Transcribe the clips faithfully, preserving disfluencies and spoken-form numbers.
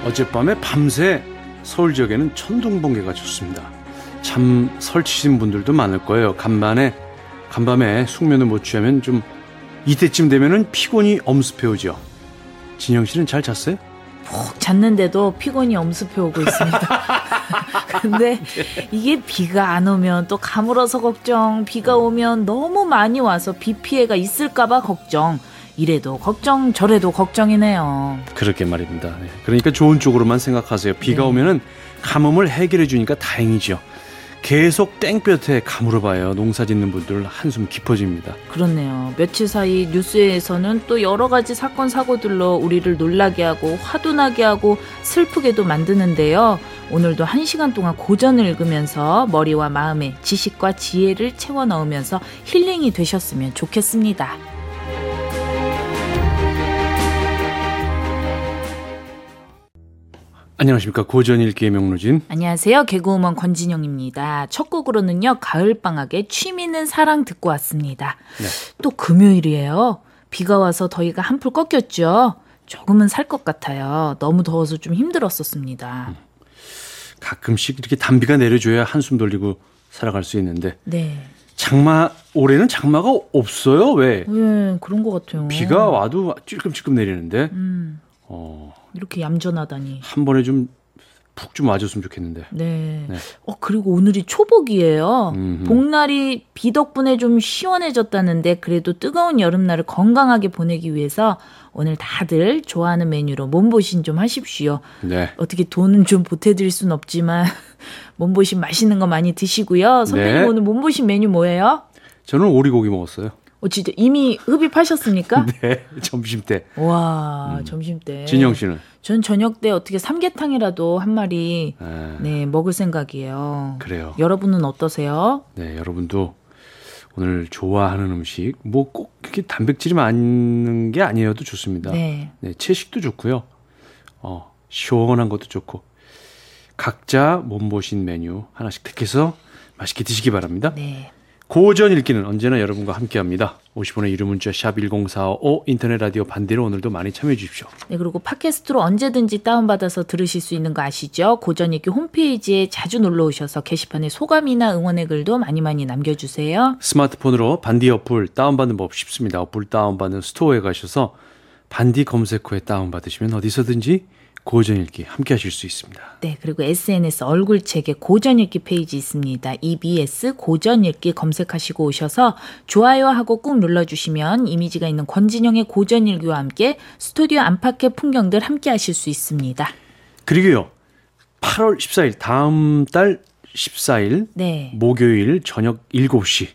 어젯밤에 밤새 서울 지역에는 천둥번개가 쳤습니다. 잠 설치신 분들도 많을 거예요. 간밤에 간밤에 숙면을 못 취하면 좀 이때쯤 되면은 피곤이 엄습해오죠. 진영 씨는 잘 잤어요? 푹 잤는데도 피곤이 엄습해오고 있습니다. 근데 이게 비가 안 오면 또 가물어서 걱정, 비가 오면 너무 많이 와서 비 피해가 있을까봐 걱정. 이래도 걱정 저래도 걱정이네요. 그렇게 말입니다. 네. 그러니까 좋은 쪽으로만 생각하세요. 비가 네. 오면은 가뭄을 해결해 주니까 다행이죠. 계속 땡볕에 가물어봐요. 농사 짓는 분들 한숨 깊어집니다. 그렇네요. 며칠 사이 뉴스에서는 또 여러 가지 사건 사고들로 우리를 놀라게 하고 화도 나게 하고 슬프게도 만드는데요. 오늘도 한 시간 동안 고전을 읽으면서 머리와 마음에 지식과 지혜를 채워 넣으면서 힐링이 되셨으면 좋겠습니다. 안녕하십니까. 고전 읽기의 명로진. 안녕하세요. 개그우먼 권진영입니다. 첫 곡으로는요. 가을방학의 취미는 사랑 듣고 왔습니다. 네. 또 금요일이에요. 비가 와서 더위가 한풀 꺾였죠. 조금은 살 것 같아요. 너무 더워서 좀 힘들었었습니다. 음. 가끔씩 이렇게 단비가 내려줘야 한숨 돌리고 살아갈 수 있는데 네. 장마 올해는 장마가 없어요. 왜? 네, 그런 것 같아요. 비가 와도 찔끔찔끔 내리는데 음. 어. 이렇게 얌전하다니. 한 번에 좀 푹 좀 와줬으면 좋겠는데. 네. 네. 어 그리고 오늘이 초복이에요. 음흠. 복날이 비 덕분에 좀 시원해졌다는데 그래도 뜨거운 여름날을 건강하게 보내기 위해서 오늘 다들 좋아하는 메뉴로 몸보신 좀 하십시오. 네. 어떻게 돈은 좀 보태드릴 순 없지만 몸보신 맛있는 거 많이 드시고요. 선배님 네. 오늘 몸보신 메뉴 뭐예요? 저는 오리고기 먹었어요. 어, 진짜 이미 흡입하셨습니까? 네, 점심 때. 와, 음. 점심 때. 진영 씨는? 전 저녁 때 어떻게 삼계탕이라도 한 마리 네. 네, 먹을 생각이에요. 그래요. 여러분은 어떠세요? 네, 여러분도 오늘 좋아하는 음식 뭐 꼭 이렇게 단백질이 많은 게 아니어도 좋습니다. 네. 네, 채식도 좋고요. 어, 시원한 것도 좋고 각자 몸보신 메뉴 하나씩 택해서 맛있게 드시기 바랍니다. 네. 고전 읽기는 언제나 여러분과 함께합니다. 오십 원의 유료 문자 샵 일공사오 인터넷 라디오 반대로 오늘도 많이 참여해 주십시오. 네, 그리고 팟캐스트로 언제든지 다운받아서 들으실 수 있는 거 아시죠? 고전 읽기 홈페이지에 자주 놀러 오셔서 게시판에 소감이나 응원의 글도 많이 많이 남겨주세요. 스마트폰으로 반디 어플 다운받는 법 쉽습니다. 어플 다운받는 스토어에 가셔서 반디 검색 후에 다운받으시면 어디서든지 고전 읽기 함께 하실 수 있습니다. 네, 그리고 에스엔에스 얼굴책에 고전 읽기 페이지 있습니다. 이비에스 고전 읽기 검색하시고 오셔서 좋아요하고 꾹 눌러주시면 이미지가 있는 권진영의 고전 읽기와 함께 스튜디오 안팎의 풍경들 함께 하실 수 있습니다. 그리고요, 팔월 십사일 다음 달 십사일 네. 목요일 저녁 일곱 시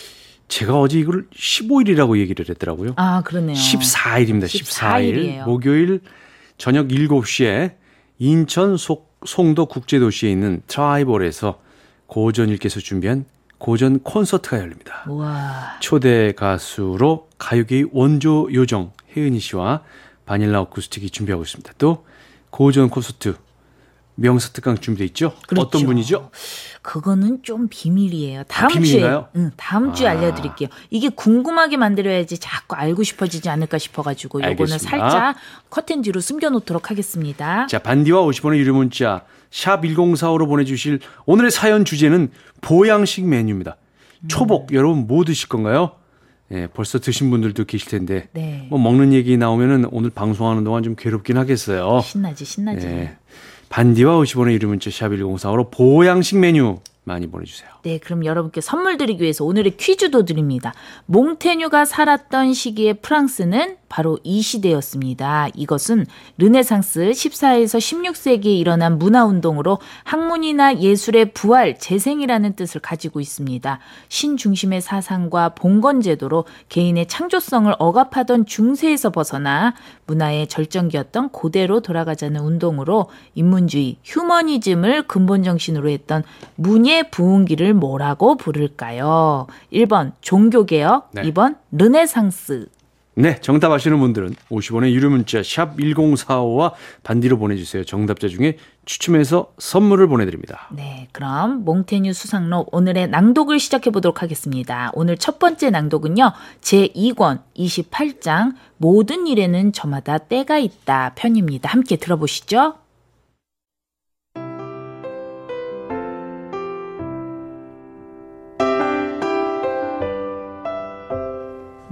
제가 어제 이걸 십오일이라고 얘기를 했더라고요. 아, 그러네요. 십사일입니다. 십사일 목요일 저녁 일곱 시에 인천 속, 송도 국제도시에 있는 트라이벌에서 고전 읽기에서 준비한 고전 콘서트가 열립니다. 우와. 초대 가수로 가요계의 원조 요정 혜은이 씨와 바닐라 어쿠스틱이 준비하고 있습니다. 또 고전 콘서트 명사 특강 준비되어 있죠? 그렇죠. 어떤 분이죠? 그거는 좀 비밀이에요. 다음 아, 비밀인가요? 주에, 응, 다음 주에 아. 알려드릴게요. 이게 궁금하게 만들어야지 자꾸 알고 싶어지지 않을까 싶어가지고 요거는 살짝 커튼 뒤로 숨겨놓도록 하겠습니다. 자, 반디와 오십 원의 유료 문자 샵 일공사오로 보내주실 오늘의 사연 주제는 보양식 메뉴입니다. 초복 음. 여러분 뭐 드실 건가요? 네, 벌써 드신 분들도 계실 텐데 네. 뭐 먹는 얘기 나오면은 오늘 방송하는 동안 좀 괴롭긴 하겠어요. 신나지 신나지. 네. 반디와 오십 원의 유료 문자 샵 일공사오로 보양식 메뉴 많이 보내주세요. 네, 그럼 여러분께 선물 드리기 위해서 오늘의 퀴즈도 드립니다. 몽테뉴가 살았던 시기의 프랑스는 바로 이 시대였습니다. 이것은 르네상스 십사에서 십육 세기에 일어난 문화운동으로 학문이나 예술의 부활, 재생이라는 뜻을 가지고 있습니다. 신중심의 사상과 봉건제도로 개인의 창조성을 억압하던 중세에서 벗어나 문화의 절정기였던 고대로 돌아가자는 운동으로 인문주의, 휴머니즘을 근본 정신으로 했던 문예 부흥기를 뭐라고 부를까요? 일 번 종교개혁, 네. 이 번 르네상스. 네, 정답 아시는 분들은 오십 원의 유료 문자 샵 일공사오와 반디로 보내주세요. 정답자 중에 추첨해서 선물을 보내드립니다. 네, 그럼 몽테뉴 수상록 오늘의 낭독을 시작해 보도록 하겠습니다. 오늘 첫 번째 낭독은요. 제이 권 이십팔 장 모든 일에는 저마다 때가 있다 편입니다. 함께 들어보시죠.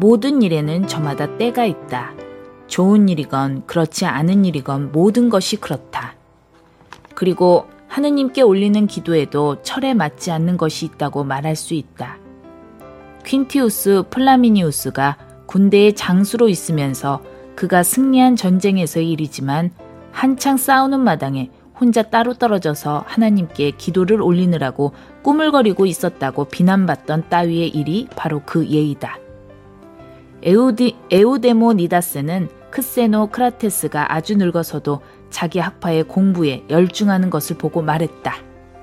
모든 일에는 저마다 때가 있다. 좋은 일이건 그렇지 않은 일이건 모든 것이 그렇다. 그리고 하느님께 올리는 기도에도 철에 맞지 않는 것이 있다고 말할 수 있다. 퀸티우스 플라미니우스가 군대의 장수로 있으면서 그가 승리한 전쟁에서의 일이지만 한창 싸우는 마당에 혼자 따로 떨어져서 하나님께 기도를 올리느라고 꾸물거리고 있었다고 비난받던 따위의 일이 바로 그 예이다. 에우디, 에우데모니다스는 크세노 크라테스가 아주 늙어서도 자기 학파의 공부에 열중하는 것을 보고 말했다.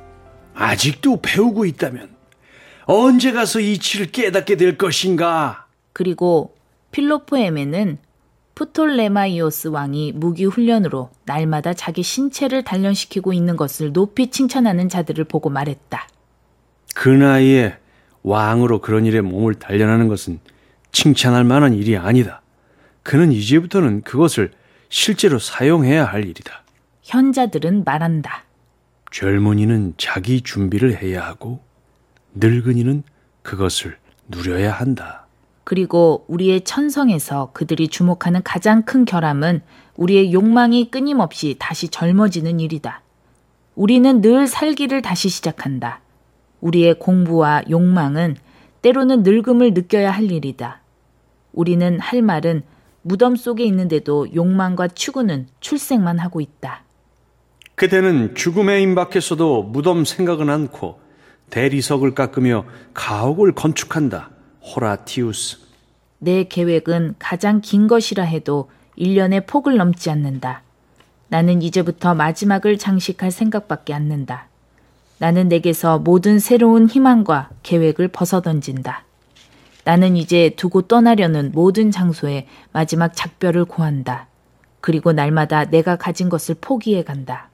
아직도 배우고 있다면 언제 가서 이치를 깨닫게 될 것인가? 그리고 필로포에메는 프톨레마이오스 왕이 무기 훈련으로 날마다 자기 신체를 단련시키고 있는 것을 높이 칭찬하는 자들을 보고 말했다. 그 나이에 왕으로 그런 일에 몸을 단련하는 것은 칭찬할 만한 일이 아니다. 그는 이제부터는 그것을 실제로 사용해야 할 일이다. 현자들은 말한다. 젊은이는 자기 준비를 해야 하고 늙은이는 그것을 누려야 한다. 그리고 우리의 천성에서 그들이 주목하는 가장 큰 결함은 우리의 욕망이 끊임없이 다시 젊어지는 일이다. 우리는 늘 살기를 다시 시작한다. 우리의 공부와 욕망은 때로는 늙음을 느껴야 할 일이다. 우리는 할 말은 무덤 속에 있는데도 욕망과 추구는 출생만 하고 있다. 그대는 죽음에 임박했어도 무덤 생각은 않고 대리석을 깎으며 가옥을 건축한다. 호라티우스. 내 계획은 가장 긴 것이라 해도 일 년의 폭을 넘지 않는다. 나는 이제부터 마지막을 장식할 생각밖에 않는다. 나는 내게서 모든 새로운 희망과 계획을 벗어던진다. 나는 이제 두고 떠나려는 모든 장소에 마지막 작별을 고한다. 그리고 날마다 내가 가진 것을 포기해 간다.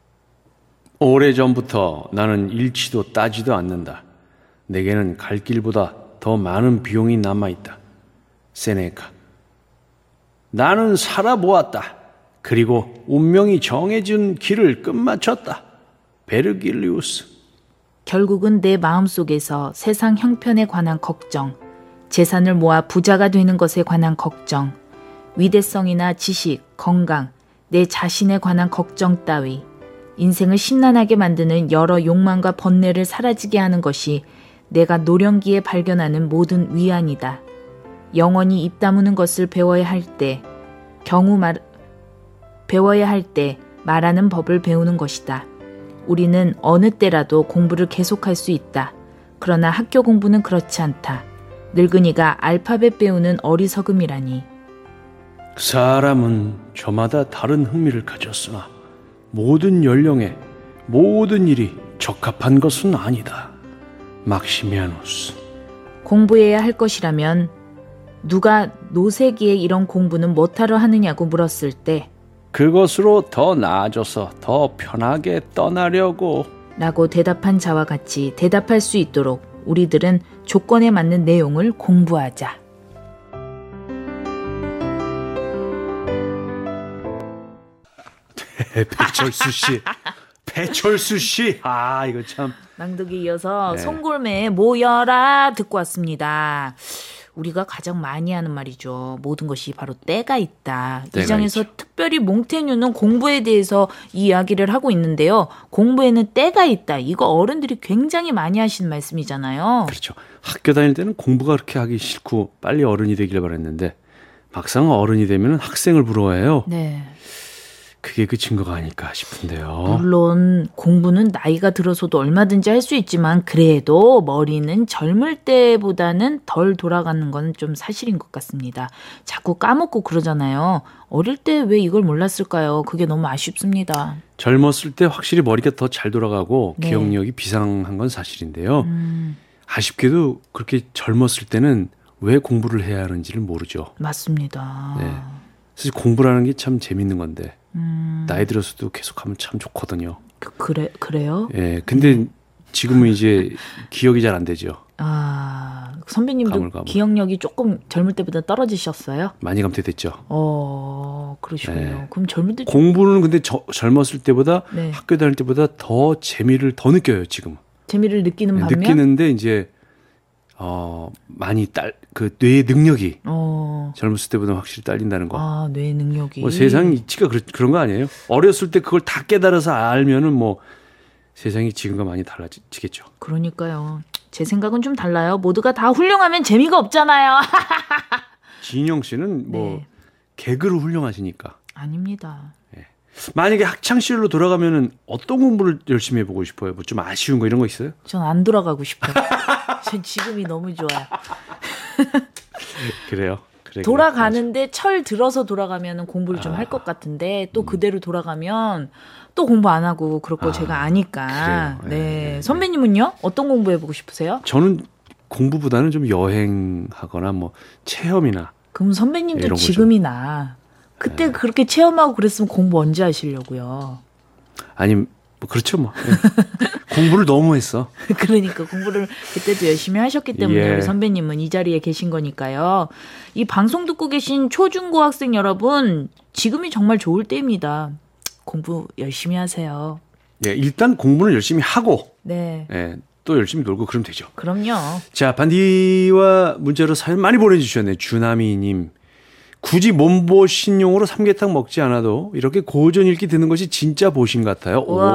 오래전부터 나는 일치도 따지도 않는다. 내게는 갈 길보다 더 많은 비용이 남아있다. 세네카. 나는 살아보았다. 그리고 운명이 정해준 길을 끝마쳤다. 베르길리우스. 결국은 내 마음속에서 세상 형편에 관한 걱정, 재산을 모아 부자가 되는 것에 관한 걱정, 위대성이나 지식, 건강, 내 자신에 관한 걱정 따위, 인생을 심란하게 만드는 여러 욕망과 번뇌를 사라지게 하는 것이 내가 노령기에 발견하는 모든 위안이다. 영원히 입 다무는 것을 배워야 할 때, 경우 말, 배워야 할 때 말하는 법을 배우는 것이다. 우리는 어느 때라도 공부를 계속할 수 있다. 그러나 학교 공부는 그렇지 않다. 늙은이가 알파벳 배우는 어리석음이라니. 사람은 저마다 다른 흥미를 가졌으나 모든 연령에 모든 일이 적합한 것은 아니다. 막시미아누스. 공부해야 할 것이라면 누가 노세기에 이런 공부는 못하러 하느냐고 물었을 때 그것으로 더 나아져서 더 편하게 떠나려고 라고 대답한 자와 같이 대답할 수 있도록 우리들은 조건에 맞는 내용을 공부하자. 배철수 씨. 배철수 씨. 아, 이거 참. 낭독에 이어서 네. 송골매의 모여라 듣고 왔습니다. 우리가 가장 많이 하는 말이죠. 모든 것이 바로 때가 있다. 때가 이 장에서 있죠. 특별히 몽테뉴는 공부에 대해서 이야기를 하고 있는데요. 공부에는 때가 있다. 이거 어른들이 굉장히 많이 하시는 말씀이잖아요. 그렇죠. 학교 다닐 때는 공부가 그렇게 하기 싫고 빨리 어른이 되길 바랬는데 막상 어른이 되면 학생을 부러워해요. 네. 그게 그 증거가 아닐까 싶은데요. 물론 공부는 나이가 들어서도 얼마든지 할 수 있지만 그래도 머리는 젊을 때보다는 덜 돌아가는 건 좀 사실인 것 같습니다. 자꾸 까먹고 그러잖아요. 어릴 때 왜 이걸 몰랐을까요? 그게 너무 아쉽습니다. 젊었을 때 확실히 머리가 더 잘 돌아가고 네. 기억력이 비상한 건 사실인데요. 음, 아쉽게도 그렇게 젊었을 때는 왜 공부를 해야 하는지를 모르죠. 맞습니다. 네. 사실 공부라는 게 참 재밌는 건데 음, 나이 들어서도 계속하면 참 좋거든요. 그, 그래, 그래요? 예, 근데 지금은 이제 기억이 잘 안 되죠. 아, 선배님도 가물가물. 기억력이 조금 젊을 때보다 떨어지셨어요? 많이 감퇴됐죠. 어, 그러시군요. 네. 그럼 젊을 때 공부는 근데 저, 젊었을 때보다 네. 학교 다닐 때보다 더 재미를 더 느껴요, 지금. 재미를 느끼는 네, 반면 느끼는데 이제 어, 많이 딸, 그 뇌의 능력이 어. 젊었을 때보다 확실히 딸린다는 거. 아, 뇌의 능력이. 뭐 세상 이치가 그런, 그런 거 아니에요? 어렸을 때 그걸 다 깨달아서 알면은 뭐 세상이 지금과 많이 달라지겠죠. 그러니까요. 제 생각은 좀 달라요. 모두가 다 훌륭하면 재미가 없잖아요. 진영 씨는 뭐 네. 개그로 훌륭하시니까. 아닙니다. 네. 만약에 학창 시절로 돌아가면은 어떤 공부를 열심히 해보고 싶어요? 뭐 좀 아쉬운 거 이런 거 있어요? 전 안 돌아가고 싶어요. 전 지금이 너무 좋아요. 그래요. 그래, 돌아가는데 그래, 철 들어서 돌아가면 공부를 좀 할 것 아, 같은데 또 음. 그대로 돌아가면 또 공부 안 하고 그럴 거 아, 제가 아니까. 네. 네. 선배님은요? 어떤 공부 해보고 싶으세요? 저는 공부보다는 좀 여행하거나 뭐 체험이나. 그럼 선배님도 지금이 나. 그때 네. 그렇게 체험하고 그랬으면 공부 언제 하시려고요? 아니 뭐 그렇죠 뭐. 네. 공부를 너무 했어. 그러니까 공부를 그때도 열심히 하셨기 때문에 예. 우리 선배님은 이 자리에 계신 거니까요. 이 방송 듣고 계신 초중고 학생 여러분 지금이 정말 좋을 때입니다. 공부 열심히 하세요. 네, 일단 공부는 열심히 하고 네. 네, 또 열심히 놀고 그러면 되죠. 그럼요. 자, 반디와 문자로 사연 많이 보내주셨네요. 주나미님. 굳이 몸보신용으로 삼계탕 먹지 않아도 이렇게 고전 읽기 듣는 것이 진짜 보신 같아요. 우와.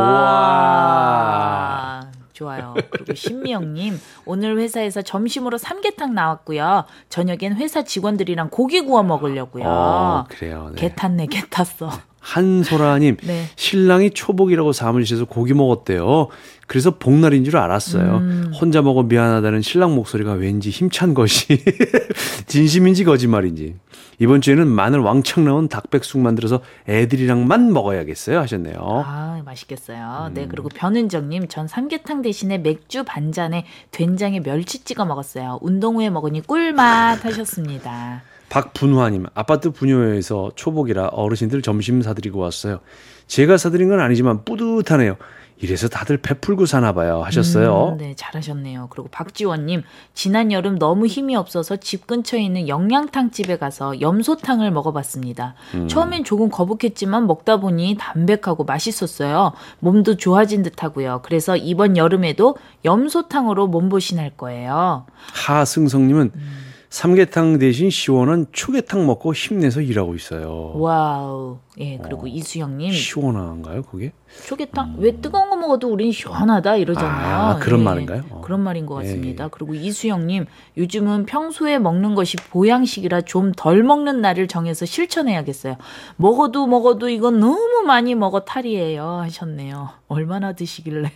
우와. 좋아요. 그리고 신미영님. 오늘 회사에서 점심으로 삼계탕 나왔고요. 저녁엔 회사 직원들이랑 고기 구워 먹으려고요. 어, 그래요. 네. 개 탔네. 개 탔어. 한소라님. 네. 신랑이 초복이라고 사무실에서 고기 먹었대요. 그래서 복날인 줄 알았어요. 음. 혼자 먹어 미안하다는 신랑 목소리가 왠지 힘찬 것이 진심인지 거짓말인지. 이번 주에는 마늘 왕창 넣은 닭백숙 만들어서 애들이랑만 먹어야겠어요 하셨네요. 아, 맛있겠어요. 음. 네, 그리고 변은정님, 전 삼계탕 대신에 맥주 반잔에 된장에 멸치 찍어 먹었어요. 운동 후에 먹으니 꿀맛 하셨습니다. 박분화님, 아파트 분유회에서 초복이라 어르신들 점심 사드리고 왔어요. 제가 사드린 건 아니지만 뿌듯하네요. 이래서 다들 베풀고 사나 봐요 하셨어요. 음, 네, 잘하셨네요. 그리고 박지원님, 지난 여름 너무 힘이 없어서 집 근처에 있는 영양탕 집에 가서 염소탕을 먹어봤습니다. 음. 처음엔 조금 거북했지만 먹다 보니 담백하고 맛있었어요. 몸도 좋아진 듯하고요. 그래서 이번 여름에도 염소탕으로 몸보신할 거예요. 하승성님은 음. 삼계탕 대신 시원한 초계탕 먹고 힘내서 일하고 있어요. 와우. 예, 그리고 어, 이수영님. 시원한가요, 그게? 초계탕? 음. 왜 뜨거운 거 먹어도 우린 시원하다 이러잖아요. 아, 그런 예, 말인가요? 어. 그런 말인 것 같습니다. 예, 예. 그리고 이수영님. 요즘은 평소에 먹는 것이 보양식이라 좀 덜 먹는 날을 정해서 실천해야겠어요. 먹어도 먹어도 이건 너무 많이 먹어 탈이에요 하셨네요. 얼마나 드시길래.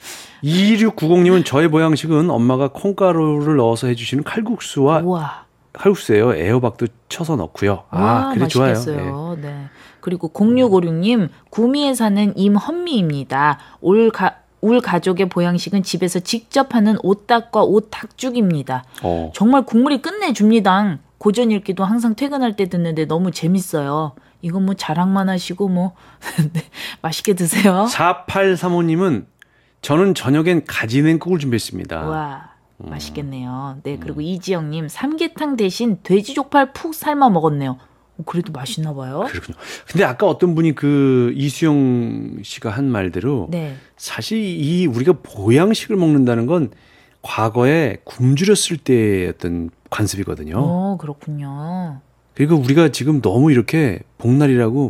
이육구공님은 저의 보양식은 엄마가 콩가루를 넣어서 해주시는 칼국수와 우와. 칼국수예요. 애호박도 쳐서 넣고요. 아, 그래 맛있겠어요. 좋아요. 네. 네. 그리고 공육오육님 구미에 사는 임헌미입니다. 올 가, 울 가족의 보양식은 집에서 직접 하는 오딱과 오닭죽입니다. 어. 정말 국물이 끝내줍니다. 고전 읽기도 항상 퇴근할 때 듣는데 너무 재밌어요. 이건 뭐 자랑만 하시고 뭐 네, 맛있게 드세요. 사팔삼오님은 저는 저녁엔 가지냉국을 준비했습니다. 와, 맛있겠네요. 네, 그리고 음. 이지영님 삼계탕 대신 돼지족발 푹 삶아 먹었네요. 그래도 맛있나 봐요. 그렇군요. 근데 아까 어떤 분이 그 이수영 씨가 한 말대로 네. 사실 이 우리가 보양식을 먹는다는 건 과거에 굶주렸을 때의 어떤 관습이거든요. 어, 그렇군요. 그리고 우리가 지금 너무 이렇게 복날이라고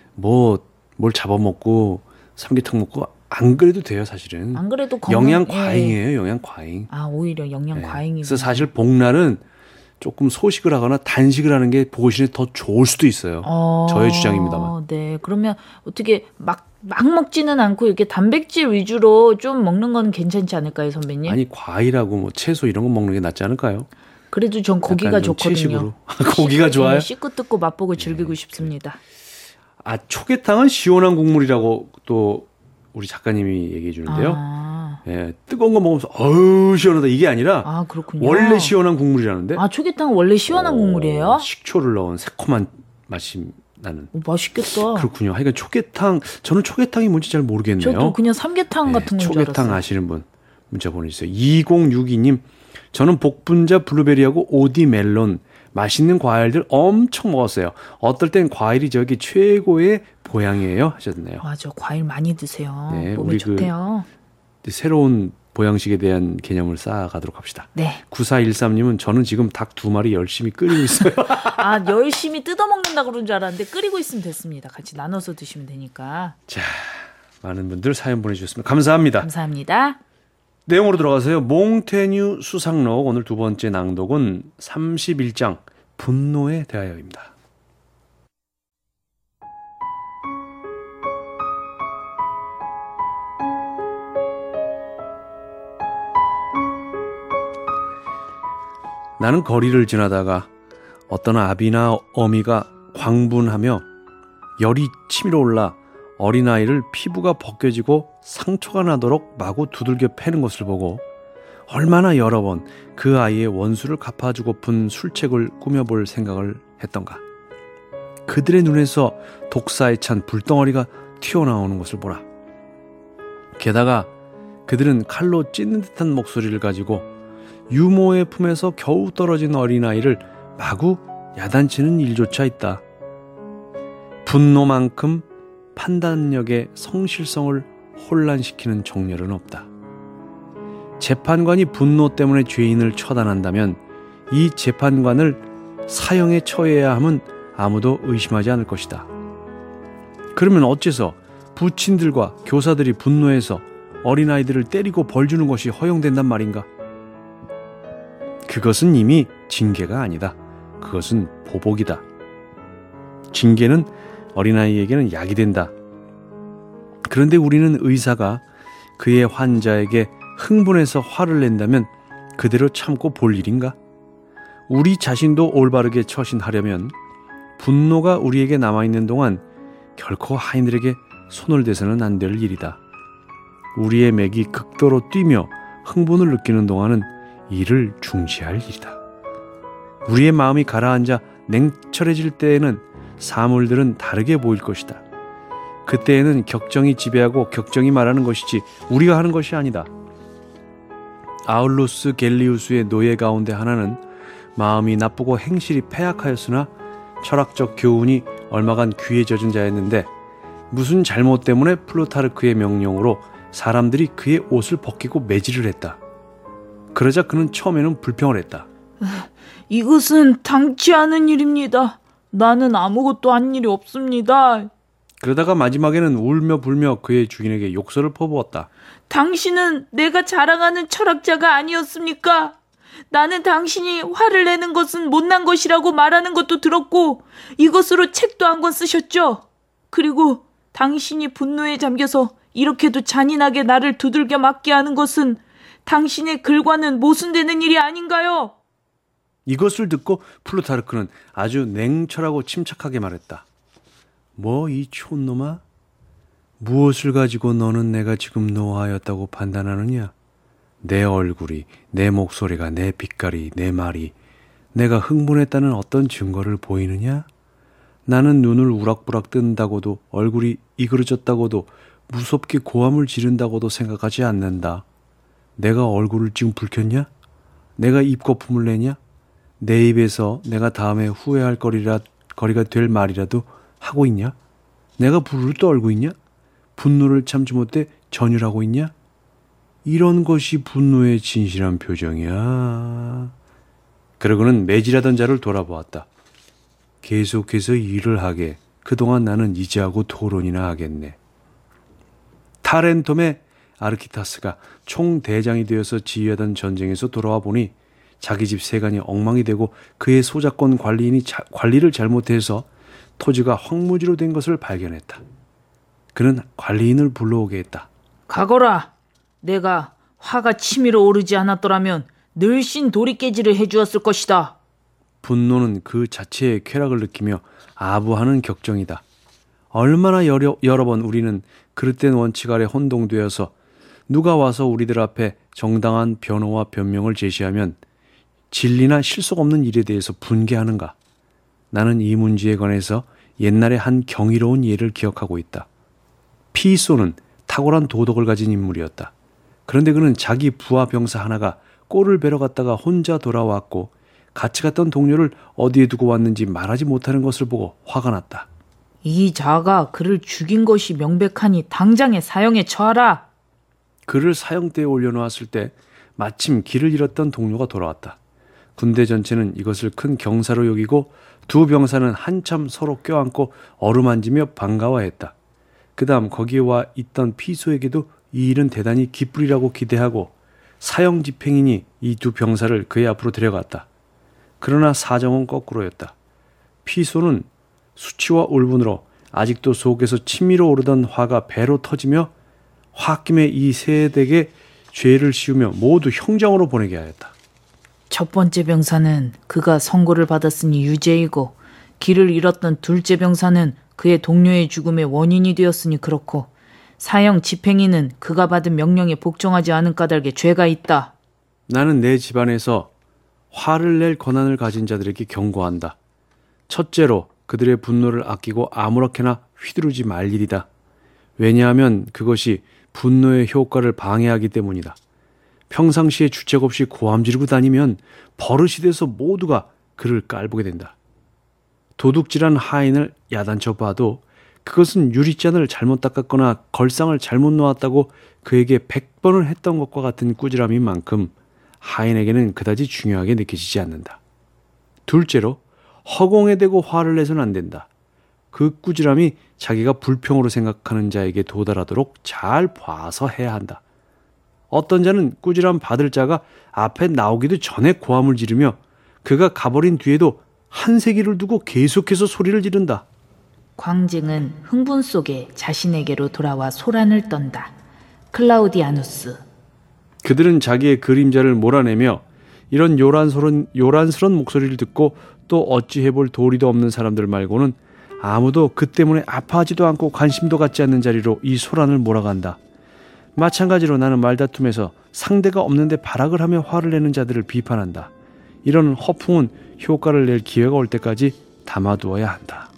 뭐 뭘 잡아먹고 삼계탕 먹고 안 그래도 돼요, 사실은. 안 그래도 건강, 영양 과잉이에요, 예. 영양 과잉. 아, 오히려 영양 예. 과잉이. 그래서 사실 복날은 조금 소식을 하거나 단식을 하는 게 보신에 더 좋을 수도 있어요. 어, 저의 주장입니다만. 네, 그러면 어떻게 막, 막 먹지는 않고 이렇게 단백질 위주로 좀 먹는 건 괜찮지 않을까요, 선배님? 아니, 과일하고 뭐 채소 이런 거 먹는 게 낫지 않을까요? 그래도 전 고기가 좋거든요. 채식으로. 고기가 좋아요? 씻고 뜯고 맛보고 즐기고 네, 싶습니다. 아, 초계탕은 시원한 국물이라고 또 우리 작가님이 얘기해 주는데요. 아. 예, 뜨거운 거 먹으면서 어우 시원하다 이게 아니라 아, 그렇군요. 원래 시원한 국물이라는데. 아, 초계탕은 원래 시원한 어, 국물이에요? 식초를 넣은 새콤한 맛이 나는. 오, 맛있겠다. 그렇군요. 하여간 초계탕, 저는 초계탕이 뭔지 잘 모르겠네요. 저도 그냥 삼계탕 같은 건 줄 알았어요. 초계탕 아시는 분 문자 보내주세요. 이공육이님, 저는 복분자 블루베리하고 오디 멜론 맛있는 과일들 엄청 먹었어요. 어떨 땐 과일이 저기 최고의 보양이에요 하셨네요. 맞아, 과일 많이 드세요. 네, 몸에 좋대요. 그 새로운 보양식에 대한 개념을 쌓아가도록 합시다. 네. 구사일삼님은 저는 지금 닭 두 마리 열심히 끓이고 있어요. 아, 열심히 뜯어먹는다고 그런 줄 알았는데 끓이고 있으면 됐습니다. 같이 나눠서 드시면 되니까. 자, 많은 분들 사연 보내주셨습니다. 감사합니다. 감사합니다. 내용으로 들어가세요. 몽테뉴 수상록 오늘 두 번째 낭독은 삼십일 장 분노에 대하여입니다. 나는 거리를 지나다가 어떤 아비나 어미가 광분하며 열이 치밀어 올라 어린아이를 피부가 벗겨지고 상처가 나도록 마구 두들겨 패는 것을 보고 얼마나 여러 번 그 아이의 원수를 갚아주고픈 술책을 꾸며볼 생각을 했던가. 그들의 눈에서 독사에 찬 불덩어리가 튀어나오는 것을 보라. 게다가 그들은 칼로 찢는 듯한 목소리를 가지고 유모의 품에서 겨우 떨어진 어린아이를 마구 야단치는 일조차 있다. 분노만큼 판단력의 성실성을 혼란시키는 정렬은 없다. 재판관이 분노 때문에 죄인을 처단한다면 이 재판관을 사형에 처해야 함은 아무도 의심하지 않을 것이다. 그러면 어째서 부친들과 교사들이 분노해서 어린아이들을 때리고 벌주는 것이 허용된단 말인가? 그것은 이미 징계가 아니다. 그것은 보복이다. 징계는 어린아이에게는 약이 된다. 그런데 우리는 의사가 그의 환자에게 흥분해서 화를 낸다면 그대로 참고 볼 일인가? 우리 자신도 올바르게 처신하려면 분노가 우리에게 남아있는 동안 결코 하인들에게 손을 대서는 안 될 일이다. 우리의 맥이 극도로 뛰며 흥분을 느끼는 동안은 이를 중지할 일이다. 우리의 마음이 가라앉아 냉철해질 때에는 사물들은 다르게 보일 것이다. 그때에는 격정이 지배하고 격정이 말하는 것이지 우리가 하는 것이 아니다. 아울루스 갤리우스의 노예 가운데 하나는 마음이 나쁘고 행실이 패악하였으나 철학적 교훈이 얼마간 귀에 젖은 자였는데 무슨 잘못 때문에 플루타르크의 명령으로 사람들이 그의 옷을 벗기고 매질을 했다. 그러자 그는 처음에는 불평을 했다. 이것은 당치 않은 일입니다. 나는 아무것도 한 일이 없습니다. 그러다가 마지막에는 울며 불며 그의 주인에게 욕설을 퍼부었다. 당신은 내가 자랑하는 철학자가 아니었습니까? 나는 당신이 화를 내는 것은 못난 것이라고 말하는 것도 들었고 이것으로 책도 한 권 쓰셨죠. 그리고 당신이 분노에 잠겨서 이렇게도 잔인하게 나를 두들겨 맞게 하는 것은 당신의 글과는 모순되는 일이 아닌가요? 이것을 듣고 플루타르크는 아주 냉철하고 침착하게 말했다. 뭐 이 촌놈아? 무엇을 가지고 너는 내가 지금 노하였다고 판단하느냐? 내 얼굴이, 내 목소리가, 내 빛깔이, 내 말이 내가 흥분했다는 어떤 증거를 보이느냐? 나는 눈을 우락부락 뜬다고도 얼굴이 이그러졌다고도 무섭게 고함을 지른다고도 생각하지 않는다. 내가 얼굴을 지금 붉혔냐? 내가 입거품을 내냐? 내 입에서 내가 다음에 후회할 거리라, 거리가 될 말이라도 하고 있냐? 내가 불을 떨고 있냐? 분노를 참지 못해 전율하고 있냐? 이런 것이 분노의 진실한 표정이야. 그러고는 매질하던 자를 돌아보았다. 계속해서 일을 하게. 그동안 나는 이제하고 토론이나 하겠네. 타렌톰의 아르키타스가 총대장이 되어서 지휘하던 전쟁에서 돌아와 보니 자기 집 세간이 엉망이 되고 그의 소작권 관리인이 자, 관리를 잘못해서 토지가 황무지로 된 것을 발견했다. 그는 관리인을 불러오게 했다. 가거라. 내가 화가 치밀어 오르지 않았더라면 늘씬 도리깨질을 해주었을 것이다. 분노는 그 자체의 쾌락을 느끼며 아부하는 격정이다. 얼마나 여러, 여러 번 우리는 그릇된 원칙 아래 혼동되어서 누가 와서 우리들 앞에 정당한 변호와 변명을 제시하면 진리나 실속 없는 일에 대해서 분개하는가. 나는 이 문제에 관해서 옛날에 한 경이로운 예를 기억하고 있다. 피소는 탁월한 도덕을 가진 인물이었다. 그런데 그는 자기 부하 병사 하나가 꼴을 베러 갔다가 혼자 돌아왔고 같이 갔던 동료를 어디에 두고 왔는지 말하지 못하는 것을 보고 화가 났다. 이 자가 그를 죽인 것이 명백하니 당장에 사형에 처하라. 그를 사형대에 올려놓았을 때 마침 길을 잃었던 동료가 돌아왔다. 군대 전체는 이것을 큰 경사로 여기고 두 병사는 한참 서로 껴안고 어루만지며 반가워했다. 그 다음 거기에 와 있던 피소에게도 이 일은 대단히 기쁘리라고 기대하고 사형 집행인이 이 두 병사를 그의 앞으로 데려갔다. 그러나 사정은 거꾸로였다. 피소는 수치와 울분으로 아직도 속에서 치밀어 오르던 화가 배로 터지며 홧김에 이 세대에게 죄를 씌우며 모두 형장으로 보내게 하였다. 첫 번째 병사는 그가 선고를 받았으니 유죄이고 길을 잃었던 둘째 병사는 그의 동료의 죽음의 원인이 되었으니 그렇고 사형 집행인은 그가 받은 명령에 복종하지 않은 까닭에 죄가 있다. 나는 내 집안에서 화를 낼 권한을 가진 자들에게 경고한다. 첫째로 그들의 분노를 아끼고 아무렇게나 휘두르지 말 일이다. 왜냐하면 그것이 분노의 효과를 방해하기 때문이다. 평상시에 주책 없이 고함 지르고 다니면 버릇이 돼서 모두가 그를 깔보게 된다. 도둑질한 하인을 야단쳐 봐도 그것은 유리잔을 잘못 닦았거나 걸상을 잘못 놓았다고 그에게 백 번을 했던 것과 같은 꾸지람인 만큼 하인에게는 그다지 중요하게 느껴지지 않는다. 둘째로 허공에 대고 화를 내서는 안 된다. 그 꾸지람이 자기가 불평으로 생각하는 자에게 도달하도록 잘 봐서 해야 한다. 어떤 자는 꾸지람 받을 자가 앞에 나오기도 전에 고함을 지르며 그가 가버린 뒤에도 한세기를 두고 계속해서 소리를 지른다. 광증은 흥분 속에 자신에게로 돌아와 소란을 떤다. 클라우디아누스. 그들은 자기의 그림자를 몰아내며 이런 요란스런, 요란스런 목소리를 듣고 또 어찌 해볼 도리도 없는 사람들 말고는 아무도 그 때문에 아파하지도 않고 관심도 갖지 않는 자리로 이 소란을 몰아간다. 마찬가지로 나는 말다툼에서 상대가 없는데 발악을 하며 화를 내는 자들을 비판한다. 이런 허풍은 효과를 낼 기회가 올 때까지 담아두어야 한다.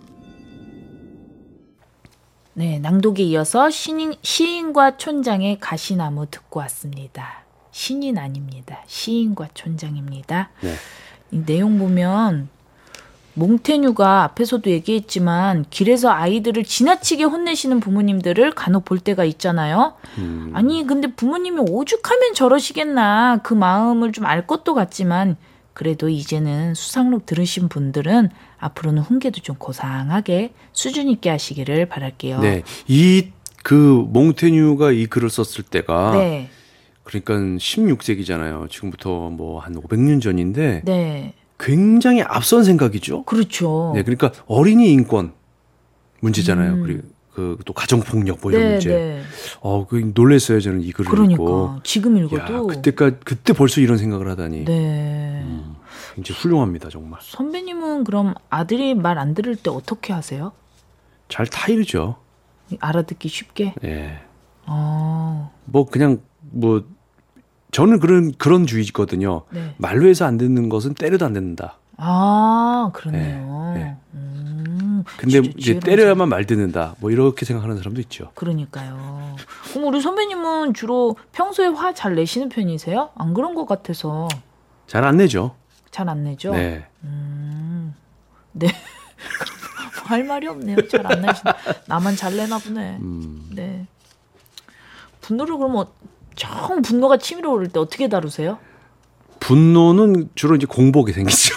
네, 낭독에 이어서 시인, 시인과 촌장의 가시나무 듣고 왔습니다. 신인 아닙니다. 시인과 촌장입니다. 네. 이 내용 보면 몽테뉴가 앞에서도 얘기했지만 길에서 아이들을 지나치게 혼내시는 부모님들을 간혹 볼 때가 있잖아요. 음. 아니 근데 부모님이 오죽하면 저러시겠나 그 마음을 좀 알 것도 같지만 그래도 이제는 수상록 들으신 분들은 앞으로는 훈계도 좀 고상하게 수준 있게 하시기를 바랄게요. 네, 이 그 몽테뉴가 이 글을 썼을 때가 네. 그러니까 십육 세기잖아요. 지금부터 뭐 한 오백 년 전인데 네. 굉장히 앞선 생각이죠. 그렇죠. 네, 그러니까 어린이 인권 문제잖아요. 음. 그리고 그 또 가정 폭력 뭐 이런 네, 문제. 네. 어, 그 놀랐어요 저는 이 글을 그러니까. 읽고. 지금 읽어도. 야, 그때까 그때 벌써 이런 생각을 하다니. 네. 음, 굉장히 훌륭합니다 정말. 선배님은 그럼 아들이 말 안 들을 때 어떻게 하세요? 잘 타이르죠. 알아듣기 쉽게. 예. 어. 뭐 그냥 뭐. 저는 그런 그런 주의거든요. 네. 말로 해서 안 듣는 것은 때려도 안 듣는다. 아, 그러네요. 네, 네. 음, 근데 이제 때려야만 말 듣는다. 뭐 이렇게 생각하는 사람도 있죠. 그러니까요. 그럼 우리 선배님은 주로 평소에 화 잘 내시는 편이세요? 안 그런 것 같아서. 잘 안 내죠. 잘 안 내죠? 네. 음, 네. 할 말이 없네요. 잘 안 내시나. 나만 잘 내나 보네. 음. 네. 분노를 그러면 정 분노가 치밀어 오를 때 어떻게 다루세요? 분노는 주로 이제 공복이 생기죠.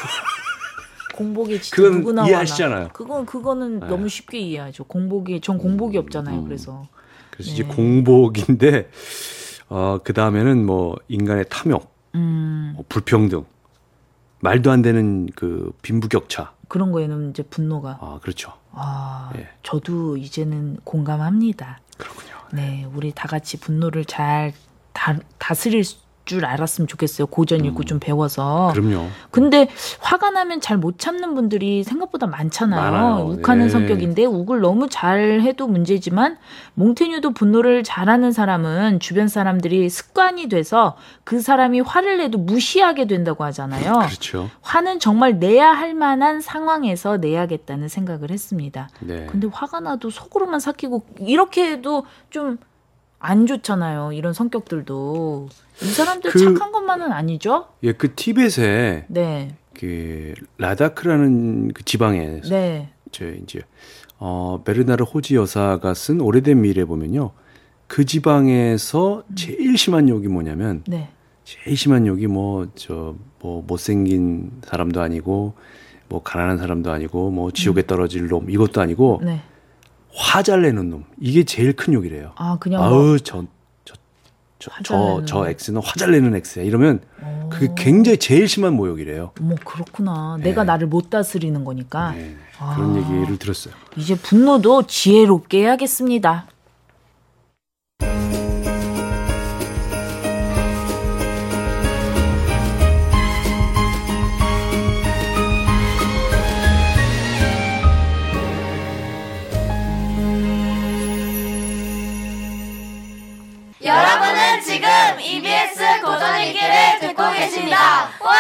공복이 진짜 그건 누구나 이해하시잖아요. 그건 그거는 네. 너무 쉽게 이해하죠. 공복이 전 공복이 없잖아요. 음, 그래서 그래서 네. 이제 공복인데 어, 그 다음에는 뭐 인간의 탐욕, 음. 뭐 불평등, 말도 안 되는 그 빈부격차 그런 거에는 이제 분노가. 아 그렇죠. 아 예. 저도 이제는 공감합니다. 그렇군요. 네, 우리 다 같이 분노를 잘 다, 다스릴 줄 알았으면 좋겠어요. 고전 읽고 음. 좀 배워서. 그럼요. 근데 화가 나면 잘 못 참는 분들이 생각보다 많잖아요. 많아요. 욱하는 네. 성격인데 욱을 너무 잘해도 문제지만 몽테뉴도 분노를 잘하는 사람은 주변 사람들이 습관이 돼서 그 사람이 화를 내도 무시하게 된다고 하잖아요. 그렇죠. 화는 정말 내야 할 만한 상황에서 내야겠다는 생각을 했습니다. 네. 근데 화가 나도 속으로만 삭히고 이렇게 해도 좀 안 좋잖아요. 이런 성격들도. 이 사람들 그, 착한 것만은 아니죠? 예, 그 티벳에 네. 그 라다크라는 그 지방에 네. 저 이제 어 베르나르 호지 여사가 쓴 오래된 미래 보면요. 그 지방에서 제일 심한 욕이 뭐냐면 네. 제일 심한 욕이 뭐 저 뭐 못생긴 사람도 아니고 뭐 가난한 사람도 아니고 뭐 지옥에 떨어질 놈 이것도 아니고 네. 화 잘 내는 놈 이게 제일 큰 욕이래요. 아 그냥 아우 뭐 저 저 저 저 저 X는 화 잘 내는 X야 이러면 오. 그게 굉장히 제일 심한 모욕이래요. 뭐 그렇구나. 네. 내가 나를 못 다스리는 거니까. 네. 그런 아. 얘기를 들었어요. 이제 분노도 지혜롭게 해야겠습니다. 여러분은 지금 이비에스 고전일기를 듣고 계십니다. 와!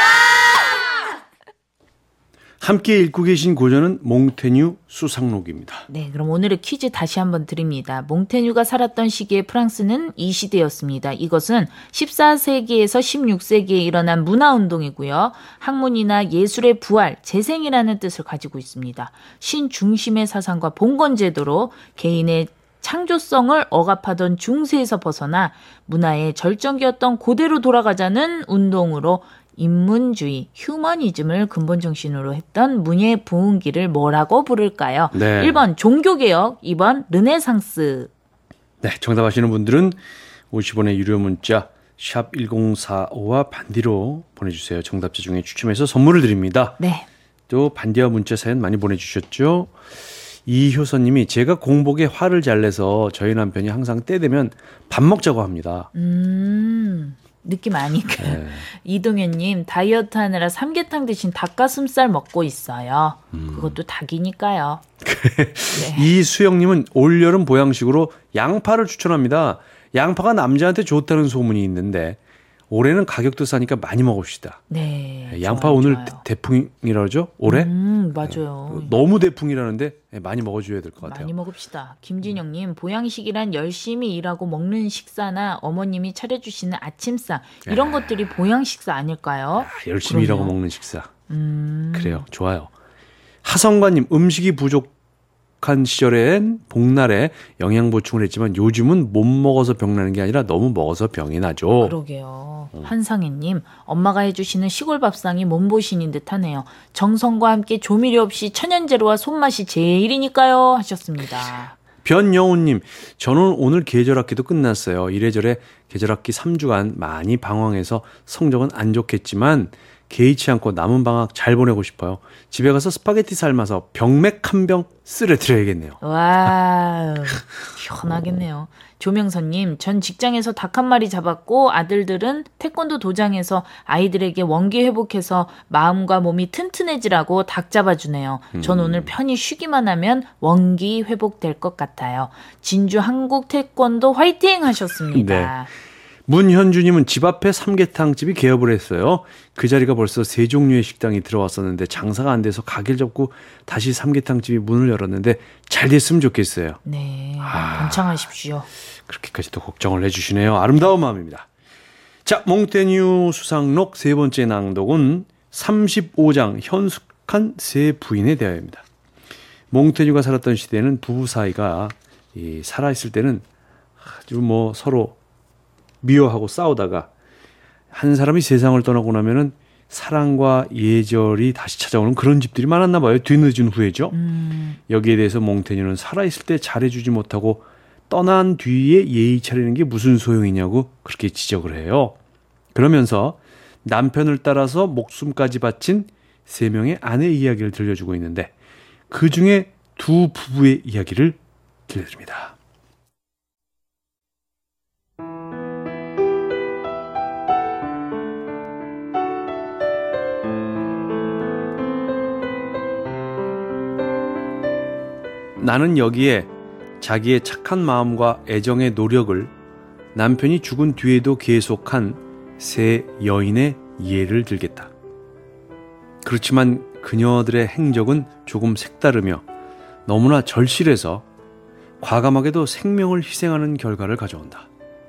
함께 읽고 계신 고전은 몽테뉴 수상록입니다. 네, 그럼 오늘의 퀴즈 다시 한번 드립니다. 몽테뉴가 살았던 시기의 프랑스는 이 시대였습니다. 이것은 십사 세기에서 십육 세기에 일어난 문화운동이고요. 학문이나 예술의 부활, 재생이라는 뜻을 가지고 있습니다. 신중심의 사상과 봉건제도로 개인의 창조성을 억압하던 중세에서 벗어나 문화의 절정기였던 고대로 돌아가자는 운동으로 인문주의, 휴머니즘을 근본 정신으로 했던 문예 부흥기를 뭐라고 부를까요? 네. 일 번 종교개혁, 이 번 르네상스. 네, 정답 아시는 분들은 오십 원의 유료 문자 샵 일공사오와 반디로 보내주세요. 정답자 중에 추첨해서 선물을 드립니다. 네. 또 반디와 문자 사연 많이 보내주셨죠? 이효선님이 제가 공복에 화를 잘 내서 저희 남편이 항상 때 되면 밥 먹자고 합니다. 음, 느낌 아니까. 네. 이동현님 다이어트 하느라 삼계탕 대신 닭가슴살 먹고 있어요. 음. 그것도 닭이니까요. 네. 이수영님은 올여름 보양식으로 양파를 추천합니다. 양파가 남자한테 좋다는 소문이 있는데 올해는 가격도 싸니까 많이 먹읍시다. 네. 양파 좋아요, 오늘 좋아요. 대풍이라고 그러죠? 올해? 음, 맞아요. 네. 너무 대풍이라는데 많이 먹어줘야 될 것 같아요. 많이 먹읍시다. 김진영님, 보양식이란 열심히 일하고 먹는 식사나 어머님이 차려주시는 아침상 이런 야. 것들이 보양식사 아닐까요? 야, 열심히 그럼요. 일하고 먹는 식사. 음. 그래요. 좋아요. 하성관님, 음식이 부족한 시절엔 복날에 영양 보충을 했지만 요즘은 못 먹어서 병나는 게 아니라 너무 먹어서 병이 나죠. 그러게요. 음. 한상희님, 엄마가 해주시는 시골 밥상이 몸보신인 듯하네요. 정성과 함께 조미료 없이 천연재료와 손맛이 제일이니까요 하셨습니다. 변영훈님, 저는 오늘 계절학기도 끝났어요. 이래저래 계절학기 삼 주간 많이 방황해서 성적은 안 좋겠지만 개의치 않고 남은 방학 잘 보내고 싶어요. 집에 가서 스파게티 삶아서 병맥 한 병 쓸어드려야겠네요. 와우, 시원하겠네요. 조명선님, 전 직장에서 닭 한 마리 잡았고 아들들은 태권도 도장에서 아이들에게 원기 회복해서 마음과 몸이 튼튼해지라고 닭 잡아주네요. 전 오늘 편히 쉬기만 하면 원기 회복될 것 같아요. 진주 한국 태권도 화이팅 하셨습니다. 네. 문현주님은 집 앞에 삼계탕집이 개업을 했어요. 그 자리가 벌써 세 종류의 식당이 들어왔었는데 장사가 안 돼서 가게를 접고 다시 삼계탕집이 문을 열었는데 잘 됐으면 좋겠어요. 네, 아, 번창하십시오. 그렇게까지 또 걱정을 해주시네요. 아름다운 마음입니다. 자, 몽테뉴 수상록 세 번째 낭독은 삼십오 장 현숙한 세 부인의 대화입니다. 몽테뉴가 살았던 시대에는 부부 사이가 이 살아있을 때는 아주 뭐 서로 미워하고 싸우다가 한 사람이 세상을 떠나고 나면은 사랑과 예절이 다시 찾아오는 그런 집들이 많았나 봐요. 뒤늦은 후에죠. 음. 여기에 대해서 몽테뉴는 살아있을 때 잘해주지 못하고 떠난 뒤에 예의 차리는 게 무슨 소용이냐고 그렇게 지적을 해요. 그러면서 남편을 따라서 목숨까지 바친 세 명의 아내 이야기를 들려주고 있는데 그중에 두 부부의 이야기를 들려드립니다. 나는 여기에 자기의 착한 마음과 애정의 노력을 남편이 죽은 뒤에도 계속한 세 여인의 예를 들겠다. 그렇지만 그녀들의 행적은 조금 색다르며 너무나 절실해서 과감하게도 생명을 희생하는 결과를 가져온다.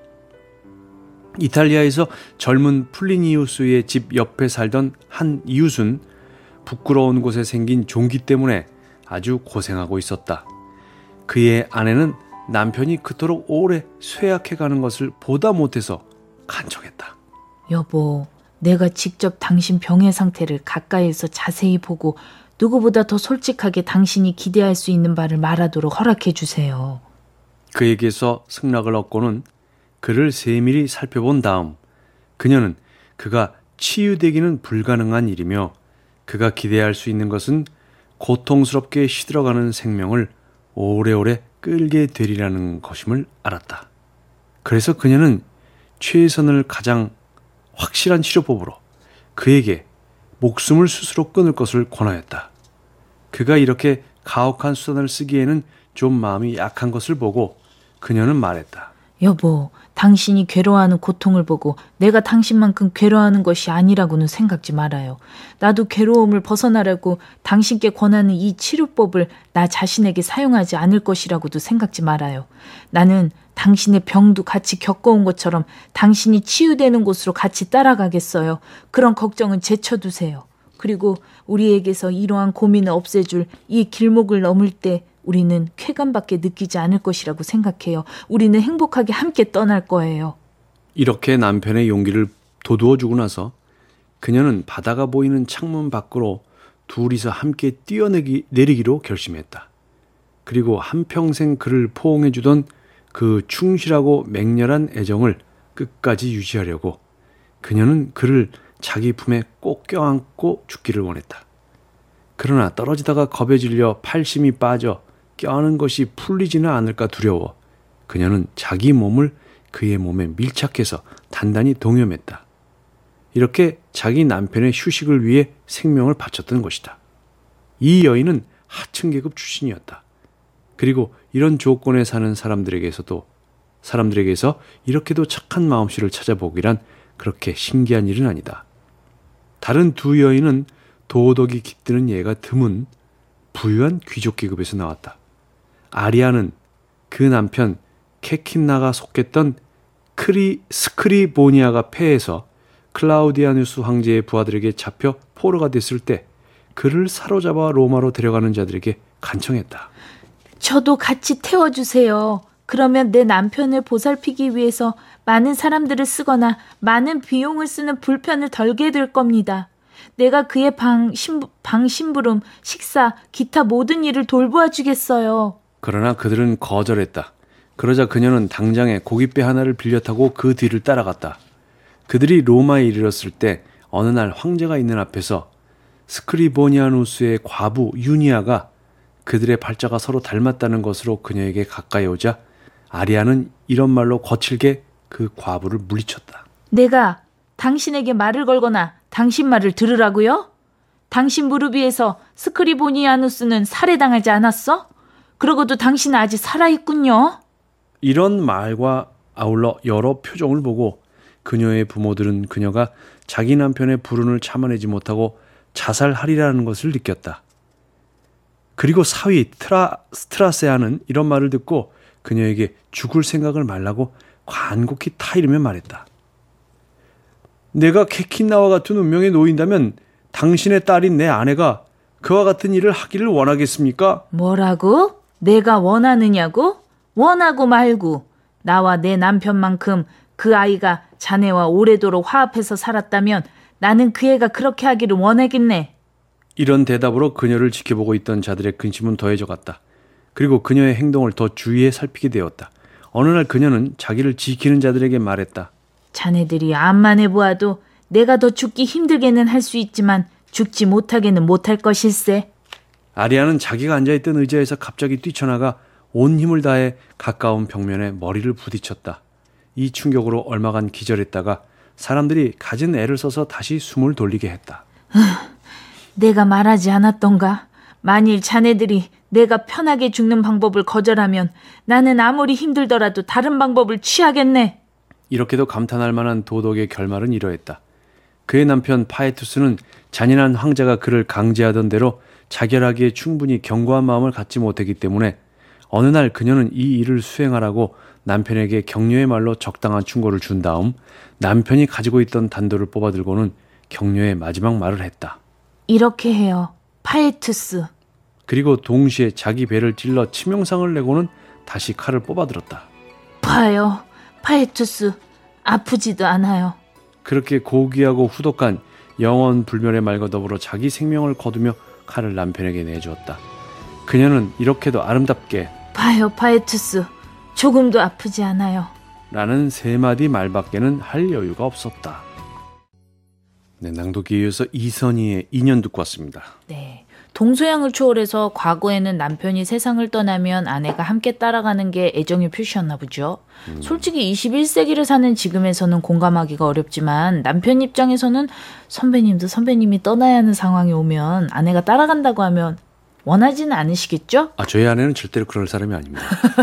이탈리아에서 젊은 플리니우스의 집 옆에 살던 한 이웃은 부끄러운 곳에 생긴 종기 때문에 아주 고생하고 있었다. 그의 아내는 남편이 그토록 오래 쇠약해가는 것을 보다 못해서 간청했다. 여보, 내가 직접 당신 병의 상태를 가까이에서 자세히 보고 누구보다 더 솔직하게 당신이 기대할 수 있는 바를 말하도록 허락해 주세요. 그에게서 승낙을 얻고는 그를 세밀히 살펴본 다음 그녀는 그가 치유되기는 불가능한 일이며 그가 기대할 수 있는 것은 고통스럽게 시들어가는 생명을 오래오래 끌게 되리라는 것임을 알았다. 그래서 그녀는 최선을 가장 확실한 치료법으로 그에게 목숨을 스스로 끊을 것을 권하였다. 그가 이렇게 가혹한 수단을 쓰기에는 좀 마음이 약한 것을 보고 그녀는 말했다. 여보, 당신이 괴로워하는 고통을 보고 내가 당신만큼 괴로워하는 것이 아니라고는 생각지 말아요. 나도 괴로움을 벗어나라고 당신께 권하는 이 치료법을 나 자신에게 사용하지 않을 것이라고도 생각지 말아요. 나는 당신의 병도 같이 겪어온 것처럼 당신이 치유되는 곳으로 같이 따라가겠어요. 그런 걱정은 제쳐두세요. 그리고 우리에게서 이러한 고민을 없애줄 이 길목을 넘을 때 우리는 쾌감밖에 느끼지 않을 것이라고 생각해요. 우리는 행복하게 함께 떠날 거예요. 이렇게 남편의 용기를 돋우어주고 나서 그녀는 바다가 보이는 창문 밖으로 둘이서 함께 뛰어내리기로 결심했다. 그리고 한평생 그를 포옹해주던 그 충실하고 맹렬한 애정을 끝까지 유지하려고 그녀는 그를 자기 품에 꼭 껴안고 죽기를 원했다. 그러나 떨어지다가 겁에 질려 팔심이 빠져 껴안은 것이 풀리지는 않을까 두려워 그녀는 자기 몸을 그의 몸에 밀착해서 단단히 동염했다. 이렇게 자기 남편의 휴식을 위해 생명을 바쳤던 것이다. 이 여인은 하층계급 출신이었다. 그리고 이런 조건에 사는 사람들에게서도 사람들에게서 이렇게도 착한 마음씨를 찾아보기란 그렇게 신기한 일은 아니다. 다른 두 여인은 도덕이 깃드는 예가 드문 부유한 귀족 계급에서 나왔다. 아리아는 그 남편 케킨나가 속했던 크리, 스크리보니아가 패해서 클라우디아누스 황제의 부하들에게 잡혀 포로가 됐을 때 그를 사로잡아 로마로 데려가는 자들에게 간청했다. 저도 같이 태워주세요. 그러면 내 남편을 보살피기 위해서 많은 사람들을 쓰거나 많은 비용을 쓰는 불편을 덜게 될 겁니다. 내가 그의 방, 심부, 방 심부름, 식사, 기타 모든 일을 돌보아 주겠어요. 그러나 그들은 거절했다. 그러자 그녀는 당장에 고깃배 하나를 빌려 타고 그 뒤를 따라갔다. 그들이 로마에 이르렀을 때 어느 날 황제가 있는 앞에서 스크리보니아누스의 과부 유니아가 그들의 발자가 서로 닮았다는 것으로 그녀에게 가까이 오자 아리아는 이런 말로 거칠게 그 과부를 물리쳤다. 내가 당신에게 말을 걸거나 당신 말을 들으라고요? 당신 무릎 위에서 스크리보니아누스는 살해당하지 않았어? 그러고도 당신은 아직 살아있군요. 이런 말과 아울러 여러 표정을 보고 그녀의 부모들은 그녀가 자기 남편의 불운을 참아내지 못하고 자살하리라는 것을 느꼈다. 그리고 사위 트라, 스트라세아는 이런 말을 듣고 그녀에게 죽을 생각을 말라고 간곡히 타이르며 말했다. 내가 케킨나와 같은 운명에 놓인다면 당신의 딸인 내 아내가 그와 같은 일을 하기를 원하겠습니까? 뭐라고? 내가 원하느냐고? 원하고 말고 나와 내 남편만큼 그 아이가 자네와 오래도록 화합해서 살았다면 나는 그 애가 그렇게 하기를 원하겠네. 이런 대답으로 그녀를 지켜보고 있던 자들의 근심은 더해져 갔다. 그리고 그녀의 행동을 더 주의해 살피게 되었다. 어느 날 그녀는 자기를 지키는 자들에게 말했다. 자네들이 암만 해보아도 내가 더 죽기 힘들게는 할 수 있지만 죽지 못하게는 못할 것일세. 아리아는 자기가 앉아있던 의자에서 갑자기 뛰쳐나가 온 힘을 다해 가까운 벽면에 머리를 부딪혔다. 이 충격으로 얼마간 기절했다가 사람들이 가진 애를 써서 다시 숨을 돌리게 했다. 내가 말하지 않았던가? 만일 자네들이 내가 편하게 죽는 방법을 거절하면 나는 아무리 힘들더라도 다른 방법을 취하겠네. 이렇게도 감탄할 만한 도덕의 결말은 이러했다. 그의 남편 파에투스는 잔인한 황제가 그를 강제하던 대로 자결하기에 충분히 견고한 마음을 갖지 못했기 때문에 어느 날 그녀는 이 일을 수행하라고 남편에게 격려의 말로 적당한 충고를 준 다음 남편이 가지고 있던 단도를 뽑아들고는 격려의 마지막 말을 했다. 이렇게 해요, 파에투스. 그리고 동시에 자기 배를 찔러 치명상을 내고는 다시 칼을 뽑아들었다. 봐요. 파에투스 아프지도 않아요. 그렇게 고귀하고 후덕한 영원 불멸의 말과 더불어 자기 생명을 거두며 칼을 남편에게 내주었다. 그녀는 이렇게도 아름답게 봐요 파에투스 조금도 아프지 않아요 라는 세 마디 말밖에는 할 여유가 없었다. 네, 낭독에 이어서 이선희의 인연 듣고 왔습니다. 네, 동서양을 초월해서 과거에는 남편이 세상을 떠나면 아내가 함께 따라가는 게 애정의 표시였나 보죠. 음. 솔직히 이십일 세기를 사는 지금에서는 공감하기가 어렵지만 남편 입장에서는 선배님도 선배님이 떠나야 하는 상황이 오면 아내가 따라간다고 하면 원하지는 않으시겠죠? 아, 저희 아내는 절대로 그럴 사람이 아닙니다.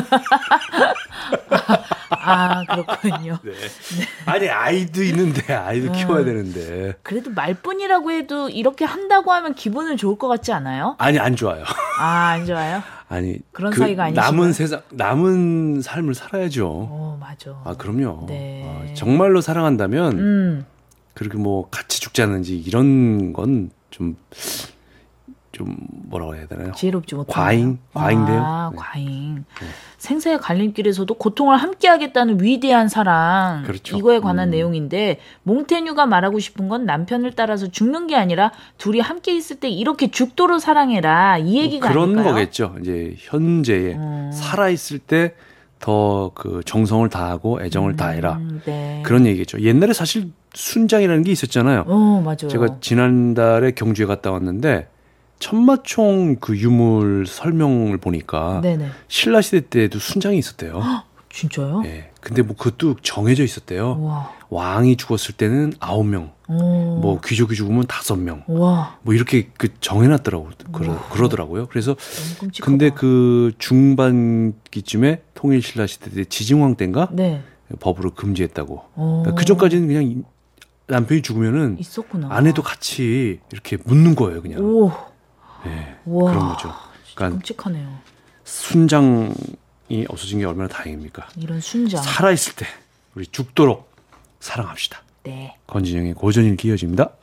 아, 그렇군요. 네. 네. 아니, 아이도 있는데, 아이도 음, 키워야 되는데. 그래도 말뿐이라고 해도 이렇게 한다고 하면 기분은 좋을 것 같지 않아요? 아니, 안 좋아요. 아, 안 좋아요? 아니, 그런 그 사이가 아니시고. 남은 세상, 남은 삶을 살아야죠. 어, 맞아. 아, 그럼요. 네. 아, 정말로 사랑한다면, 음. 그렇게 뭐, 같이 죽자는지, 이런 건 좀, 좀 뭐라고 해야 되나요? 지혜롭지 못한 과잉? 과잉돼요? 아, 네. 과잉. 네. 생사의 갈림길에서도 고통을 함께하겠다는 위대한 사랑. 그렇죠. 이거에 관한 음. 내용인데 몽테뉴가 말하고 싶은 건 남편을 따라서 죽는 게 아니라 둘이 함께 있을 때 이렇게 죽도록 사랑해라. 이 얘기가 뭐 그런 아닐까요? 거겠죠. 이제 현재에 음. 살아있을 때 더 그 정성을 다하고 애정을 음, 다해라. 네. 그런 얘기겠죠. 옛날에 사실 순장이라는 게 있었잖아요. 어, 맞아요. 제가 지난달에 경주에 갔다 왔는데 천마총 그 유물 설명을 보니까 네네. 신라 시대 때도 순장이 있었대요. 헉, 진짜요? 예. 근데 뭐 그것도 정해져 있었대요. 우와. 왕이 죽었을 때는 아홉 명, 오. 뭐 귀족이 죽으면 다섯 명, 우와. 뭐 이렇게 그 정해놨더라고 그러, 그러더라고요. 그래서 너무 끔찍하다. 근데 그 중반기쯤에 통일신라 시대 때 지증왕 때인가 네. 법으로 금지했다고. 오. 그 전까지는 그냥 남편이 죽으면은 있었구나. 아내도 같이 이렇게 묻는 거예요, 그냥. 오. 네, 우와. 그런 거죠. 그러니까 끔찍하네요. 순장이 없어진 게 얼마나 다행입니까? 이런 순장. 살아있을 때 우리 죽도록 사랑합시다. 네. 권진영의 고전일기 이어집니다.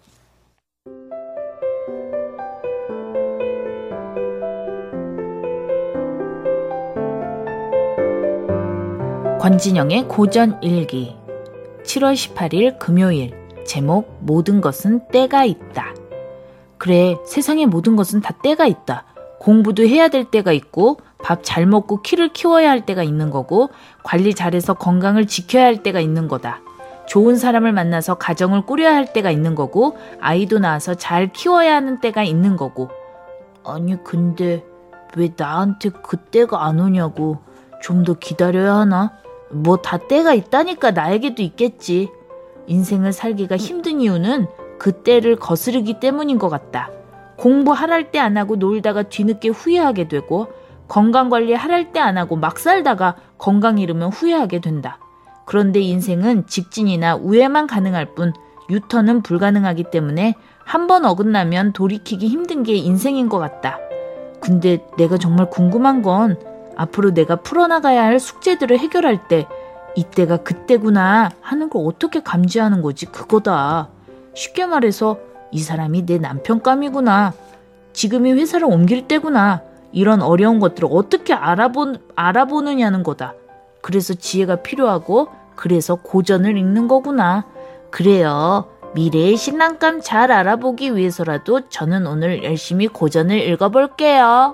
권진영의 고전일기 칠월 십팔일 금요일. 제목 모든 것은 때가 있다. 그래, 세상의 모든 것은 다 때가 있다. 공부도 해야 될 때가 있고 밥 잘 먹고 키를 키워야 할 때가 있는 거고 관리 잘해서 건강을 지켜야 할 때가 있는 거다. 좋은 사람을 만나서 가정을 꾸려야 할 때가 있는 거고 아이도 낳아서 잘 키워야 하는 때가 있는 거고. 아니 근데 왜 나한테 그 때가 안 오냐고. 좀 더 기다려야 하나? 뭐 다 때가 있다니까 나에게도 있겠지. 인생을 살기가 힘든 이유는 그 때를 거스르기 때문인 것 같다. 공부 하랄 때 안 하고 놀다가 뒤늦게 후회하게 되고 건강관리 하랄 때 안 하고 막 살다가 건강 잃으면 후회하게 된다. 그런데 인생은 직진이나 우회만 가능할 뿐 유턴은 불가능하기 때문에 한 번 어긋나면 돌이키기 힘든 게 인생인 것 같다. 근데 내가 정말 궁금한 건 앞으로 내가 풀어나가야 할 숙제들을 해결할 때 이때가 그때구나 하는 걸 어떻게 감지하는 거지 그거다. 쉽게 말해서 이 사람이 내 남편감이구나. 지금이 회사를 옮길 때구나. 이런 어려운 것들을 어떻게 알아보, 알아보느냐는 거다. 그래서 지혜가 필요하고 그래서 고전을 읽는 거구나. 그래요. 미래의 신랑감 잘 알아보기 위해서라도 저는 오늘 열심히 고전을 읽어볼게요.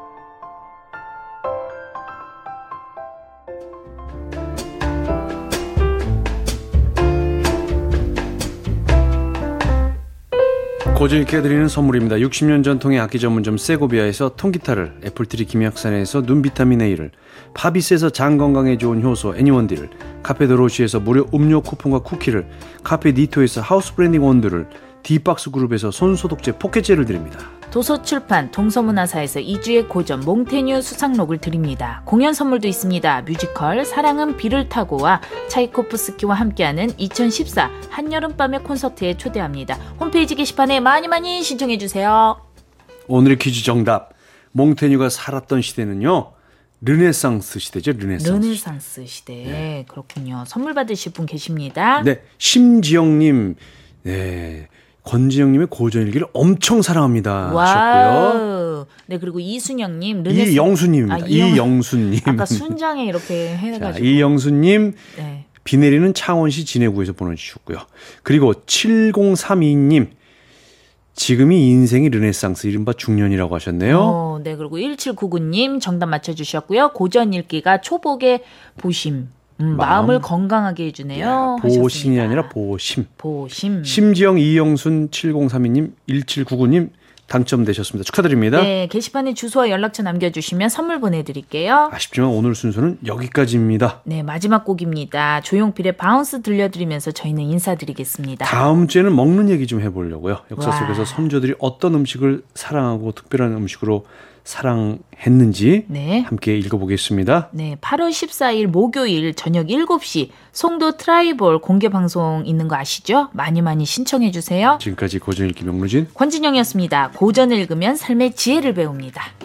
고전일기가 드리는 선물입니다. 육십 년 전통의 악기 전문점 세고비아에서 통기타를, 애플트리 김약산에서 눈 비타민 A를, 파비스에서 장 건강에 좋은 효소 애니원디를, 카페 도로시에서 무료 음료 쿠폰과 쿠키를, 카페 니토에서 하우스 브랜딩 원두를, D박스 그룹에서 손소독제 포켓젤을 드립니다. 도서출판 동서문화사에서 이주의 고전 몽테뉴 수상록을 드립니다. 공연 선물도 있습니다. 뮤지컬 사랑은 비를 타고와 차이코프스키와 함께하는 이천십사 한여름밤의 콘서트에 초대합니다. 홈페이지 게시판에 많이 많이 신청해주세요. 오늘의 퀴즈 정답. 몽테뉴가 살았던 시대는요, 르네상스 시대죠. 르네상스, 르네상스 시대. 네. 그렇군요. 선물 받으실 분 계십니다. 네, 심지영님, 네, 권지영님의 고전일기를 엄청 사랑합니다. 하셨고요. 네, 그리고 이순영님, 르네스... 이영수님입니다. 아, 이영... 이영수님. 아까 순장에 이렇게 해가지고. 이영수님, 네. 비 내리는 창원시 진해구에서 보내주셨고요. 그리고 칠공삼이 님, 지금이 인생의 르네상스, 이른바 중년이라고 하셨네요. 어, 네, 그리고 일칠구구 님 정답 맞춰주셨고요. 고전 읽기가 초복의 보심. 음, 마음. 마음을 건강하게 해주네요. 야, 보신이 아니라 보심. 보심. 심지영, 이영순, 칠공삼이 님, 일칠구구 님 당첨되셨습니다. 축하드립니다. 네, 게시판에 주소와 연락처 남겨주시면 선물 보내드릴게요. 아쉽지만 오늘 순서는 여기까지입니다. 네, 마지막 곡입니다. 조용필의 바운스 들려드리면서 저희는 인사드리겠습니다. 다음 주에는 먹는 얘기 좀 해보려고요. 역사 와. 속에서 선조들이 어떤 음식을 사랑하고 특별한 음식으로 사랑했는지 네. 함께 읽어보겠습니다. 네, 팔월 십사일 목요일 저녁 일곱 시 송도 트라이벌 공개방송 있는 거 아시죠? 많이 많이 신청해 주세요. 지금까지 고전읽기 명루진 권진영이었습니다. 고전을 읽으면 삶의 지혜를 배웁니다.